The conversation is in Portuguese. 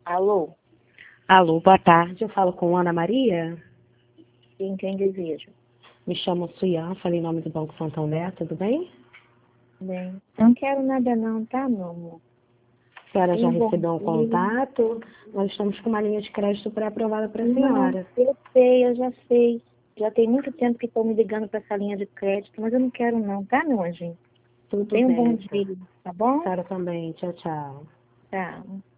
Alô? Alô, boa tarde. Eu falo com Ana Maria. Quem deseja? Me chamo Suian, falei em nome do Banco Santander, tudo bem? Bem, não quero nada não, tá, meu amor? A senhora já Um bom recebeu um dia. contato? Nós estamos com uma linha de crédito pré-aprovada para a senhora. Eu sei, eu já sei. Já tem muito tempo que estão me ligando para essa linha de crédito, mas eu não quero não, tá, meu anjinho? Tudo Tenha um bom bem, tá? dia, tá bom? A senhora também. Tchau, tchau. Tá.